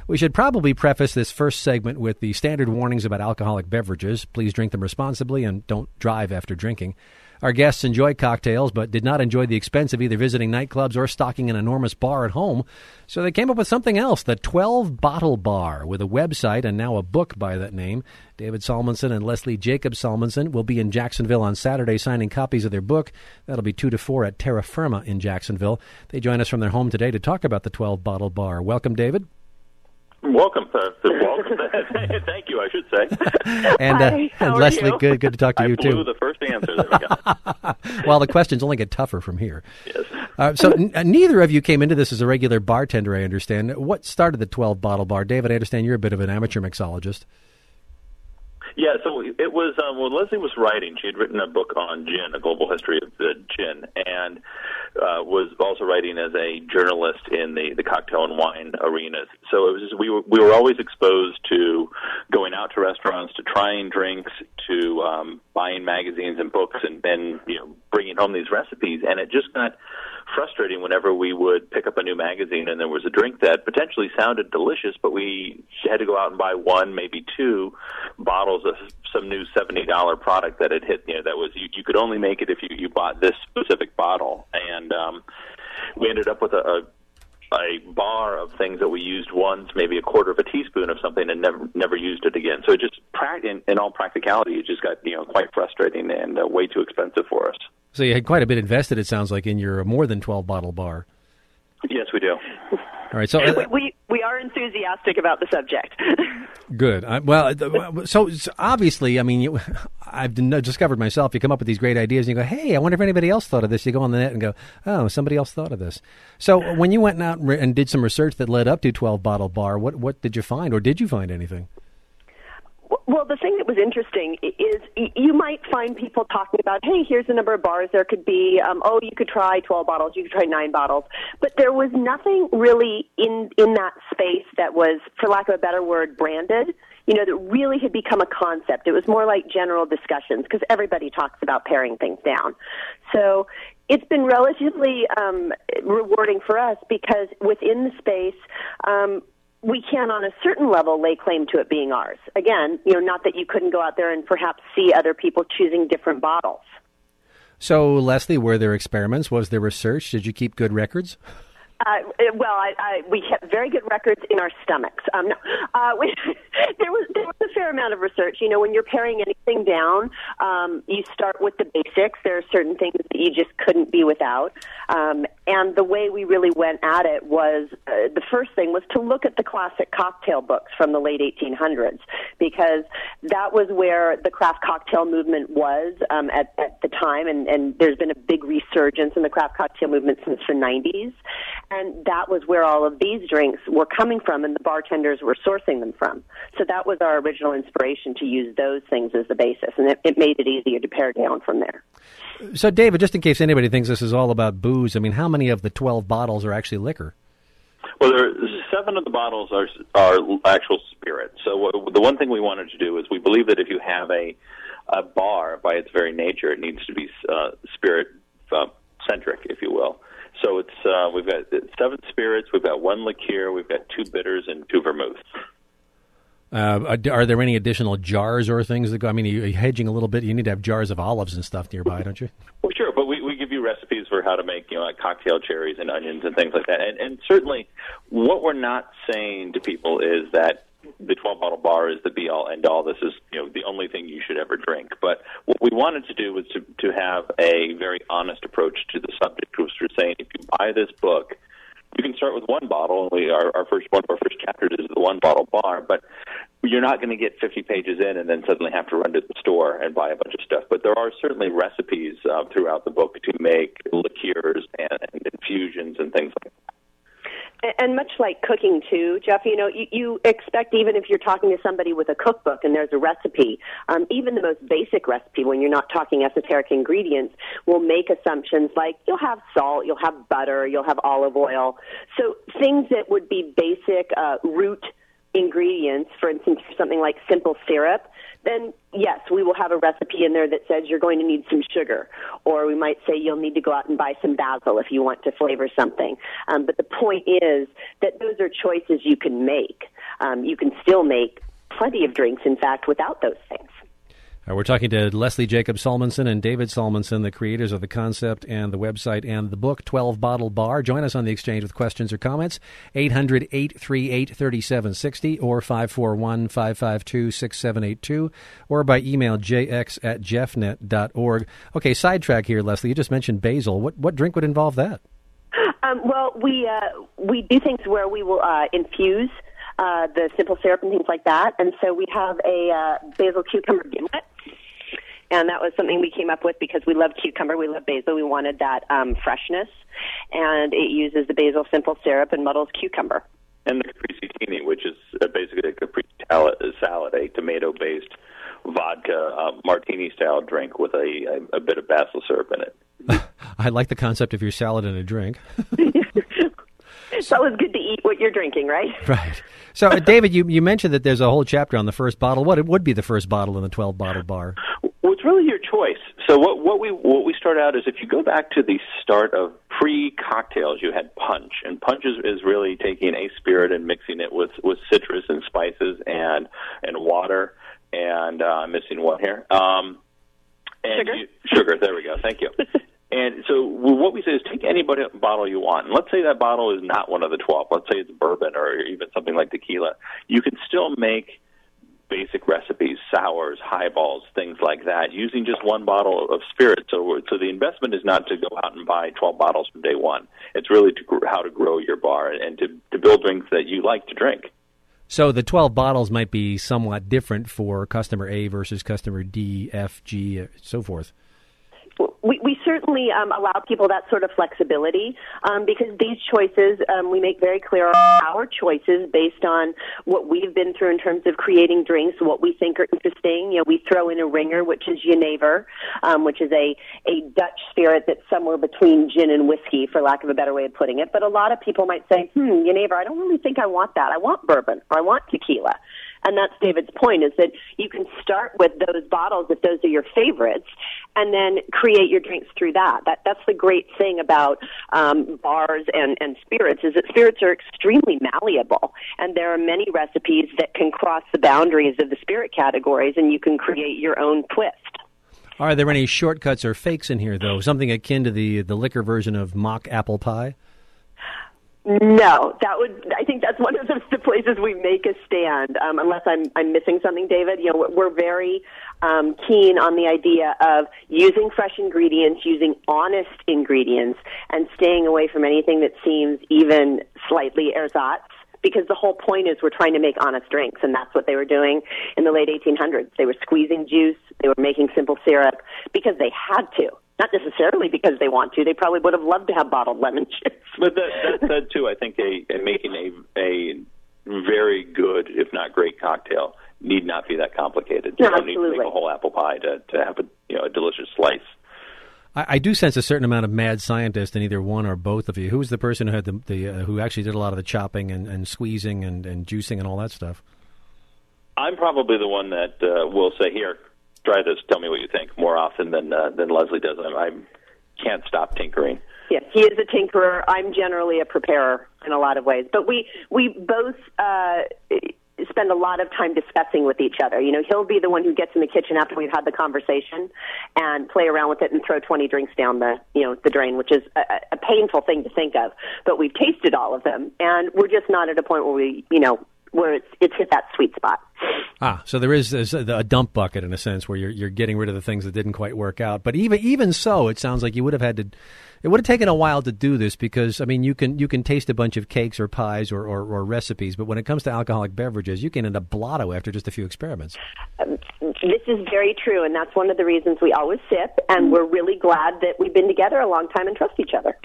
We should probably preface this first segment with the standard warnings about alcoholic beverages. Please drink them responsibly and don't drive after drinking. Our guests enjoy cocktails, but did not enjoy the expense of either visiting nightclubs or stocking an enormous bar at home. So they came up with something else, the 12-Bottle Bar, with a website and now a book by that name. David Salmonson and Leslie Jacob Salmonson will be in Jacksonville on Saturday signing copies of their book. That'll be 2 to 4 at Terra Firma in Jacksonville. They join us from their home today to talk about the 12-Bottle Bar. Welcome, David. Welcome. Thank you, I should say. And Leslie, good to talk to you, too. I blew the first answer that we got. Well, the questions only get tougher from here. Yes. So neither of you came into this as a regular bartender, I understand. What started the 12-Bottle Bar? David, I understand you're a bit of an amateur mixologist. Yeah, so it was, when Leslie was writing, she had written a book on gin, A Global History of the Gin, and was also writing as a journalist in the cocktail and wine arenas. So it was just, we were always exposed to going out to restaurants, to trying drinks, to buying magazines and books, and then bringing home these recipes. And it just got frustrating whenever we would pick up a new magazine and there was a drink that potentially sounded delicious, but we had to go out and buy one, maybe two bottles of some new $70 product that had hit, that was, you could only make it if you bought this specific bottle. And we ended up with a bar of things that we used once, maybe a quarter of a teaspoon of something, and never used it again. So it just, in all practicality, it just got quite frustrating and way too expensive for us. So you had quite a bit invested, it sounds like, in your more than 12-bottle bar. Yes, we do. All right, so we are enthusiastic about the subject. Good. So obviously, I mean, I've discovered myself, you come up with these great ideas, and you go, hey, I wonder if anybody else thought of this. You go on the net and go, oh, somebody else thought of this. So when you went out and did some research that led up to 12-Bottle Bar, what did you find, or did you find anything? Well, the thing that was interesting is you might find people talking about, hey, here's the number of bars there could be. You could try 12 bottles, you could try 9 bottles. But there was nothing really in that space that was, for lack of a better word, branded, that really had become a concept. It was more like general discussions because everybody talks about paring things down. So it's been relatively rewarding for us because within the space, we can, on a certain level, lay claim to it being ours. Again, not that you couldn't go out there and perhaps see other people choosing different bottles. So, Leslie, were there experiments? Was there research? Did you keep good records? We kept very good records in our stomachs. There was a fair amount of research. When you're paring anything down, you start with the basics. There are certain things that you just couldn't be without. And the way we really went at it was, the first thing was to look at the classic cocktail books from the late 1800s, because that was where the craft cocktail movement was at the time, and there's been a big resurgence in the craft cocktail movement since the 90s. And that was where all of these drinks were coming from, and the bartenders were sourcing them from. So that was our original inspiration, to use those things as the basis, and it made it easier to pare down from there. So, David, just in case anybody thinks this is all about booze, I mean, how many of the 12 bottles are actually liquor? Well, 7 of the bottles are actual spirits. So the one thing we wanted to do is we believe that if you have a bar, by its very nature, it needs to be spirit-centric, if you will. So it's we've got 7 spirits, we've got 1 liqueur, we've got 2 bitters, and 2 vermouths. Are there any additional jars or things that go? I mean, are you hedging a little bit? You need to have jars of olives and stuff nearby, don't you? Well, sure, but we give you recipes for how to make like cocktail cherries and onions and things like that. And certainly, what we're not saying to people is that the 12-bottle bar is the be-all, end-all. This is the only thing you should ever drink. But what we wanted to do was to have a very honest approach to the subject, which was saying, if you buy this book, you can start with 1 bottle. Our first chapters is the 1-bottle bar, but you're not going to get 50 pages in and then suddenly have to run to the store and buy a bunch of stuff. But there are certainly recipes throughout the book to make liqueurs and infusions and things like that. And much like cooking, too, Jeff, you expect, even if you're talking to somebody with a cookbook and there's a recipe, even the most basic recipe, when you're not talking esoteric ingredients, will make assumptions like you'll have salt, you'll have butter, you'll have olive oil. So things that would be basic root ingredients, for instance, something like simple syrup, then yes, we will have a recipe in there that says you're going to need some sugar, or we might say you'll need to go out and buy some basil if you want to flavor something. But the point is that those are choices you can make. you can still make plenty of drinks, in fact, without those things. We're talking to Leslie Jacob Salmonson and David Salmonson, the creators of the concept and the website and the book, 12 Bottle Bar. Join us on the exchange with questions or comments, 800-838-3760 or 541-552-6782, or by email jx@jeffnet.org. Okay, sidetrack here, Leslie. You just mentioned basil. What drink would involve that? Well, we do things where we will infuse the simple syrup and things like that, and so we have a basil cucumber gimlet. And that was something we came up with because we love cucumber, we love basil, we wanted that freshness, and it uses the basil simple syrup and muddles cucumber. And the Capricitini, which is basically a Caprese salad, a tomato-based vodka martini-style drink with a bit of basil syrup in it. I like the concept of your salad and a drink. It's always good to eat what you're drinking, right? Right. So, David, you mentioned that there's a whole chapter on the first bottle. What would be the first bottle in the 12-bottle bar? Well, it's really your choice. So what we start out is, if you go back to the start of pre-cocktails, you had punch. And punch is really taking a spirit and mixing it with citrus and spices and water. And I'm missing one here. Sugar? Sugar, there we go. Thank you. And so what we say is, take any bottle you want. And let's say that bottle is not one of the 12. Let's say it's bourbon or even something like tequila. You can still make basic recipes, sours, highballs, things like that, using just one bottle of spirit. So the investment is not to go out and buy 12 bottles from day one. It's really how to grow your bar and to build drinks that you like to drink. So the 12 bottles might be somewhat different for customer A versus customer D, F, G, so forth. We certainly allow people that sort of flexibility because these choices, we make very clear, are our choices based on what we've been through in terms of creating drinks, what we think are interesting. You know, we throw in a ringer, which is Jenever, which is a Dutch spirit that's somewhere between gin and whiskey, for lack of a better way of putting it. But a lot of people might say, Jenever, I don't really think I want that. I want bourbon or I want tequila. And that's David's point, is that you can start with those bottles if those are your favorites, and then create your drinks through that. That's the great thing about bars and spirits, is that spirits are extremely malleable, and there are many recipes that can cross the boundaries of the spirit categories, and you can create your own twist. Are there any shortcuts or fakes in here, though? Something akin to the liquor version of mock apple pie? No, I think that's one of the places we make a stand. Unless I'm missing something, David. You know, we're very keen on the idea of using fresh ingredients, using honest ingredients, and staying away from anything that seems even slightly ersatz. Because the whole point is we're trying to make honest drinks, and that's what they were doing in the late 1800s. They were squeezing juice, they were making simple syrup because they had to. Not necessarily because they want to. They probably would have loved to have bottled lemon juice. But that said, too, I think making a very good, if not great, cocktail need not be that complicated. You don't need to make a whole apple pie to have a delicious slice. I do sense a certain amount of mad scientist in either one or both of you. Who was the person who had who actually did a lot of the chopping and squeezing and juicing and all that stuff? I'm probably the one that will say, here, try this, tell me what you think, more often than Leslie does. I can't stop tinkering. Yes, he is a tinkerer. I'm generally a preparer in a lot of ways. But we both spend a lot of time discussing with each other. You know, he'll be the one who gets in the kitchen after we've had the conversation and play around with it and throw 20 drinks down the drain, which is a painful thing to think of. But we've tasted all of them, and we're just not at a point where where it's hit that sweet spot. So there's a dump bucket in a sense where you're getting rid of the things that didn't quite work out. But even so, it sounds like you would have had to. It would have taken a while to do this because, I mean, you can taste a bunch of cakes or pies or recipes, but when it comes to alcoholic beverages, you can end up blotto after just a few experiments. This is very true, and that's one of the reasons we always sip, and we're really glad that we've been together a long time and trust each other.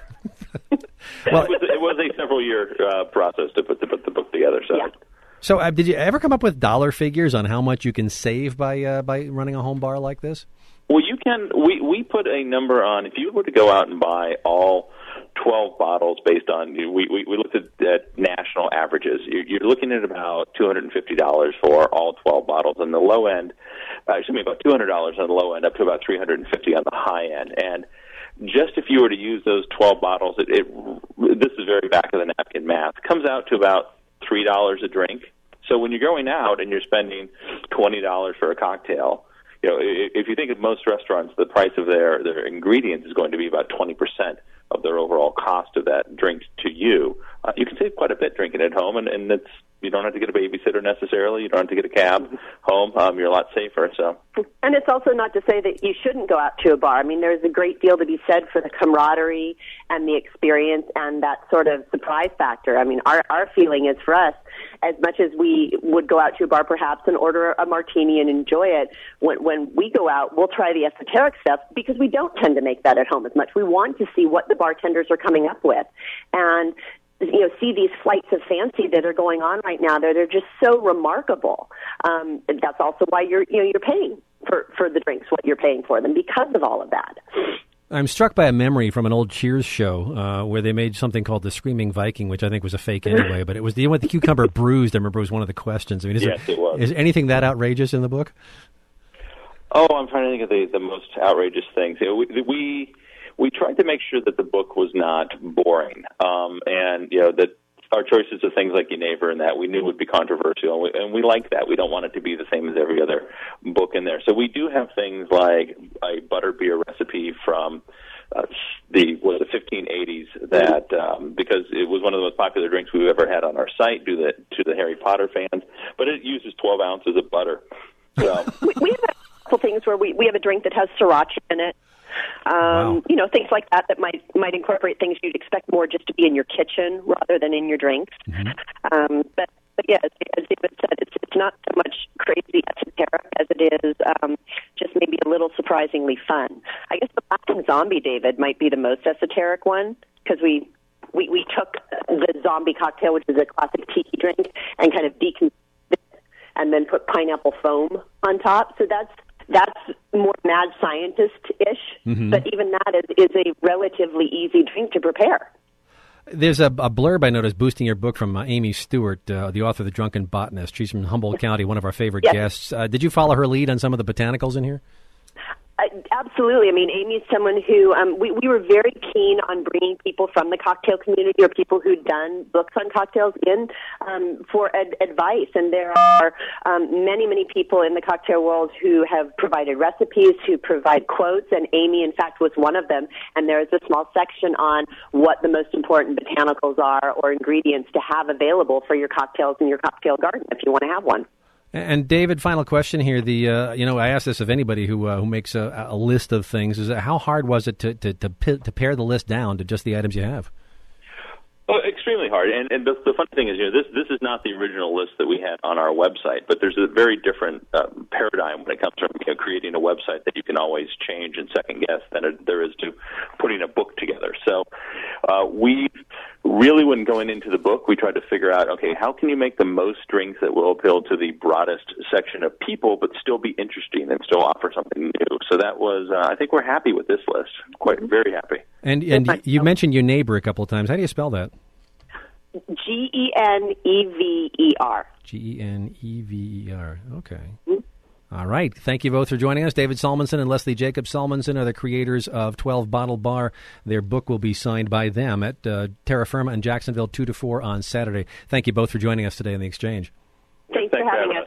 Well, it was a several-year process to put the book together. So. Yeah. So did you ever come up with dollar figures on how much you can save by running a home bar like this? Well, you can. We put a number on, if you were to go out and buy all 12 bottles based on, we looked at national averages. You're looking at about $250 for all 12 bottles on the low end, about $200 on the low end, up to about $350 on the high end. And just if you were to use those 12 bottles, this is very back of the napkin math, comes out to about $3 a drink. So when you're going out and you're spending $20 for a cocktail, if you think of most restaurants, the price of their ingredients is going to be about 20% of their overall cost of that drink to you. You can save quite a bit drinking at home, and you don't have to get a babysitter necessarily. You don't have to get a cab home. You're a lot safer. So, and it's also not to say that you shouldn't go out to a bar. I mean, there's a great deal to be said for the camaraderie and the experience and that sort of surprise factor. I mean, our feeling is for us, as much as we would go out to a bar perhaps and order a martini and enjoy it, when we go out, we'll try the esoteric stuff because we don't tend to make that at home as much. We want to see what the bartenders are coming up with. And see these flights of fancy that are going on right now. They're just so remarkable. That's also why you're paying for the drinks, what you're paying for them, because of all of that. I'm struck by a memory from an old Cheers show where they made something called the Screaming Viking, which I think was a fake anyway, but it was the one with the cucumber bruised. I remember was one of the questions. I mean, yes, it was. Is anything that outrageous in the book? Oh, I'm trying to think of the most outrageous things. We tried to make sure that the book was not boring, and that our choices of things like Your Neighbor and that we knew would be controversial, and we like that. We don't want it to be the same as every other book in there. So we do have things like a butterbeer recipe from the 1580s that because it was one of the most popular drinks we've ever had on our site to the Harry Potter fans, but it uses 12 ounces of butter. So we have a couple things where we have a drink that has sriracha in it. Wow. Things like that might incorporate things you'd expect more just to be in your kitchen rather than in your drinks. Mm-hmm. But yeah, as David said, it's not so much crazy esoteric as it is just maybe a little surprisingly fun. I guess the Laughing Zombie, David, might be the most esoteric one because we took the zombie cocktail, which is a classic tiki drink, and kind of deconstructed it and then put pineapple foam on top. So that's more mad scientist-ish, mm-hmm. but even that is a relatively easy drink to prepare. There's a blurb I noticed boosting your book from Amy Stewart, the author of The Drunken Botanist. She's from Humboldt County, one of our favorite guests. Did you follow her lead on some of the botanicals in here? Absolutely. I mean, Amy's someone who we were very keen on bringing people from the cocktail community or people who'd done books on cocktails in for advice. And there are many, many people in the cocktail world who have provided recipes, who provide quotes, and Amy, in fact, was one of them. And there is a small section on what the most important botanicals are or ingredients to have available for your cocktails in your cocktail garden if you want to have one. And David, final question here. I ask this of anybody who makes a list of things. Is how hard was it to pare the list down to just the items you have? Well, extremely hard. And the fun thing is, this is not the original list that we had on our website, but there's a very different paradigm when it comes from creating a website that you can always change and second guess than there is to putting a book together. So we really, when going into the book, we tried to figure out, okay, how can you make the most drinks that will appeal to the broadest section of people, but still be interesting and still offer something new? So that was, I think we're happy with this list. Very happy. And you mentioned Your Neighbor a couple of times. How do you spell that? Genever. Genever. Okay. Mm-hmm. All right. Thank you both for joining us. David Salmonson and Leslie Jacob Salmonson are the creators of 12 Bottle Bar. Their book will be signed by them at Terra Firma in Jacksonville 2 to 4 on Saturday. Thank you both for joining us today in the Exchange. Thanks for having us.